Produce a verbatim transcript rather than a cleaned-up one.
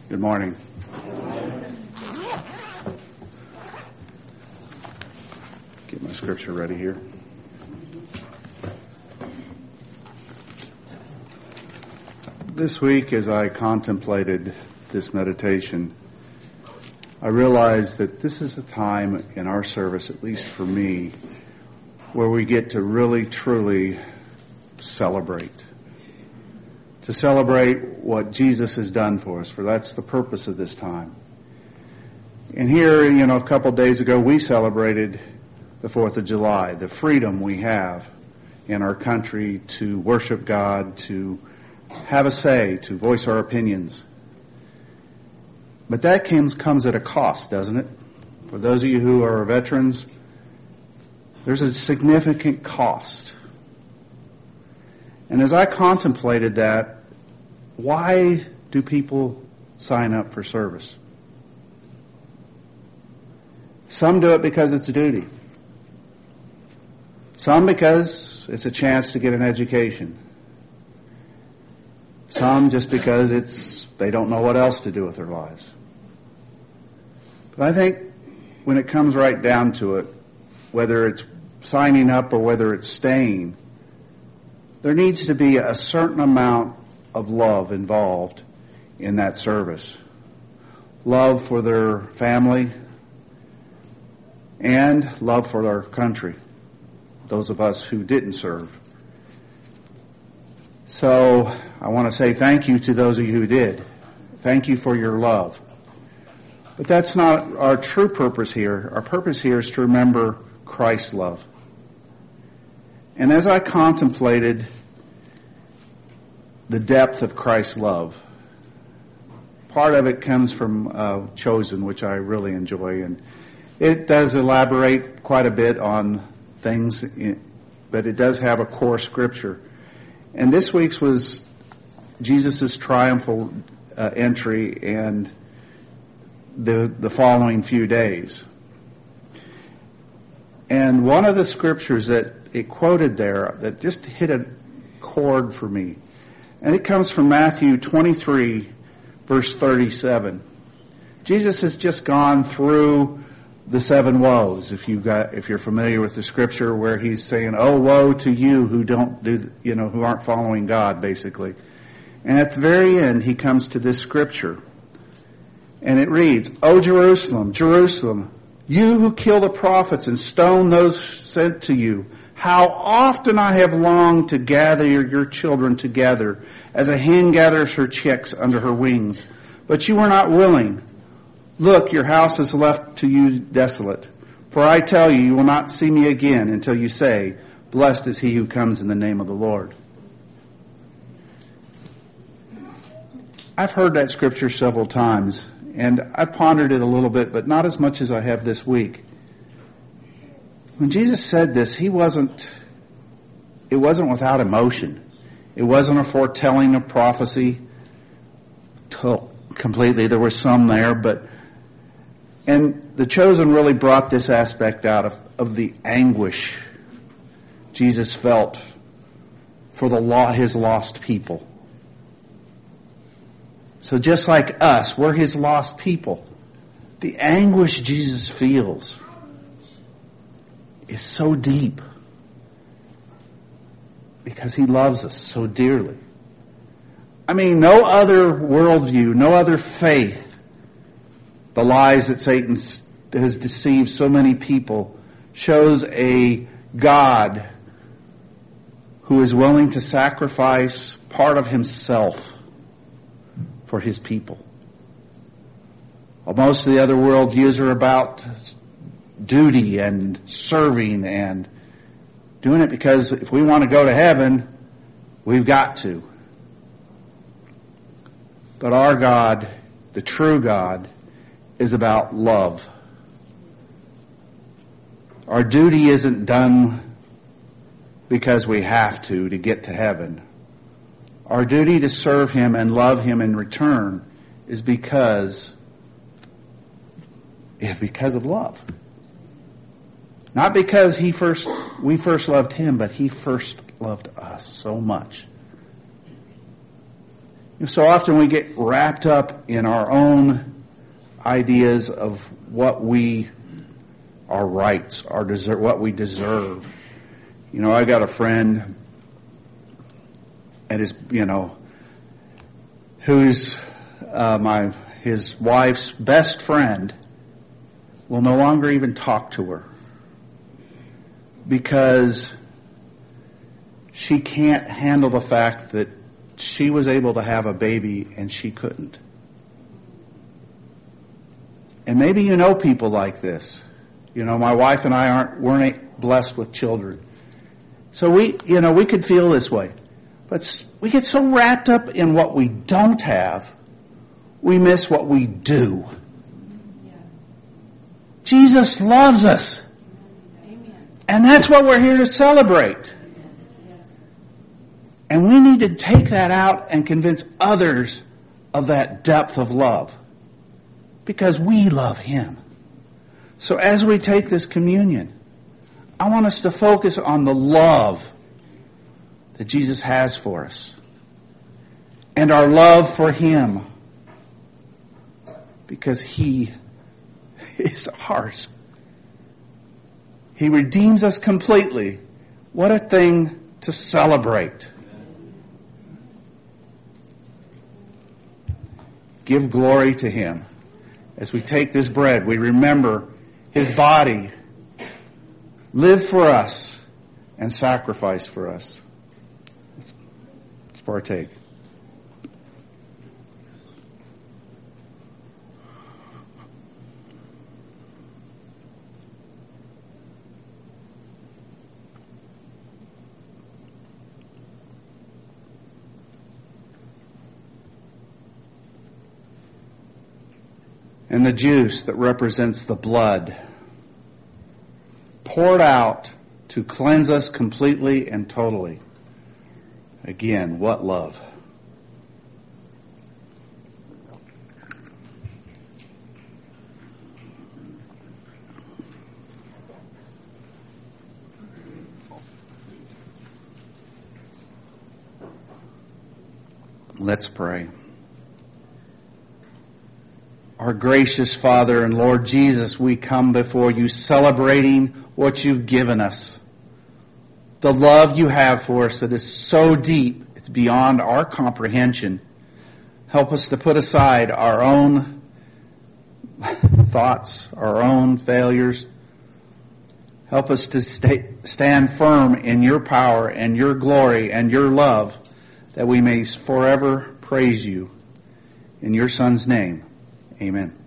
Good morning. Get my scripture ready here. This week, as I contemplated this meditation, I realized that this is a time in our service, at least for me, where we get to really, truly celebrate. To celebrate what Jesus has done for us, for that's the purpose of this time. And here, you know, a couple days ago, we celebrated the fourth of July, the freedom we have in our country to worship God, to have a say, to voice our opinions. But that comes, comes at a cost, doesn't it? For those of you who are veterans, there's a significant cost. And as I contemplated that, why do people sign up for service? Some do it because it's a duty. Some because it's a chance to get an education. Some just because it's they don't know what else to do with their lives. But I think when it comes right down to it, whether it's signing up or whether it's staying, there needs to be a certain amount of love involved in that service. Love for their family and love for our country, those of us who didn't serve. So I want to say thank you to those of you who did. Thank you for your love. But that's not our true purpose here. Our purpose here is to remember Christ's love. And as I contemplated the depth of Christ's love, part of it comes from uh, Chosen, which I really enjoy, and it does elaborate quite a bit on things, in, but it does have a core scripture. And this week's was Jesus' triumphal uh, entry and the the following few days. And one of the scriptures that it quoted there that just hit a chord for me, and it comes from Matthew twenty-three, verse thirty-seven. Jesus has just gone through the seven woes. If you got, if you're familiar with the scripture, where he's saying, "Oh, woe to you who don't do, you know, who aren't following God," basically. And at the very end, he comes to this scripture, and it reads, "O Jerusalem, Jerusalem, you who kill the prophets and stone those sent to you, how often I have longed to gather your children together, as a hen gathers her chicks under her wings. But you were not willing. Look, your house is left to you desolate. For I tell you, you will not see me again until you say, 'Blessed is he who comes in the name of the Lord.'" I've heard that scripture several times, and I pondered it a little bit, but not as much as I have this week. When Jesus said this, he wasn't, it wasn't without emotion. It wasn't a foretelling of prophecy completely. There were some there, but, and the Chosen really brought this aspect out of, of the anguish Jesus felt for the law, his lost people. So just like us, we're his lost people. The anguish Jesus feels is so deep because he loves us so dearly. I mean, no other worldview, no other faith, the lies that Satan has deceived so many people, shows a God who is willing to sacrifice part of himself for his people. Well, most of the other worldviews are about duty and serving and doing it because if we want to go to heaven, we've got to. But our God, the true God, is about love. Our duty isn't done because we have to to get to heaven. Our duty to serve him and love him in return is because, is because of love. Not because he first, we first loved him, but he first loved us so much. So often we get wrapped up in our own ideas of what we, our rights, our deserve, what we deserve. You know, I got a friend, and his, you know, who's uh, my his wife's best friend, will no longer even talk to her because she can't handle the fact that she was able to have a baby and she couldn't. And maybe you know people like this. You know, my wife and I aren't weren't blessed with children. So we, you know, we could feel this way. But we get so wrapped up in what we don't have, we miss what we do. Yeah. Jesus loves us. Amen. And that's what we're here to celebrate. And we need to take that out and convince others of that depth of love. Because we love Him. So as we take this communion, I want us to focus on the love that Jesus has for us. And our love for Him. Because He is ours. He redeems us completely. What a thing to celebrate. Give glory to Him. As we take this bread, we remember His body lived for us and sacrificed for us. Let's, let's partake. And the juice that represents the blood poured out to cleanse us completely and totally. Again, what love. Let's pray. Our gracious Father and Lord Jesus, we come before you celebrating what you've given us. The love you have for us that is so deep, it's beyond our comprehension. Help us to put aside our own thoughts, our own failures. Help us to stay, stand firm in your power and your glory and your love, that we may forever praise you. In your Son's name. Amen.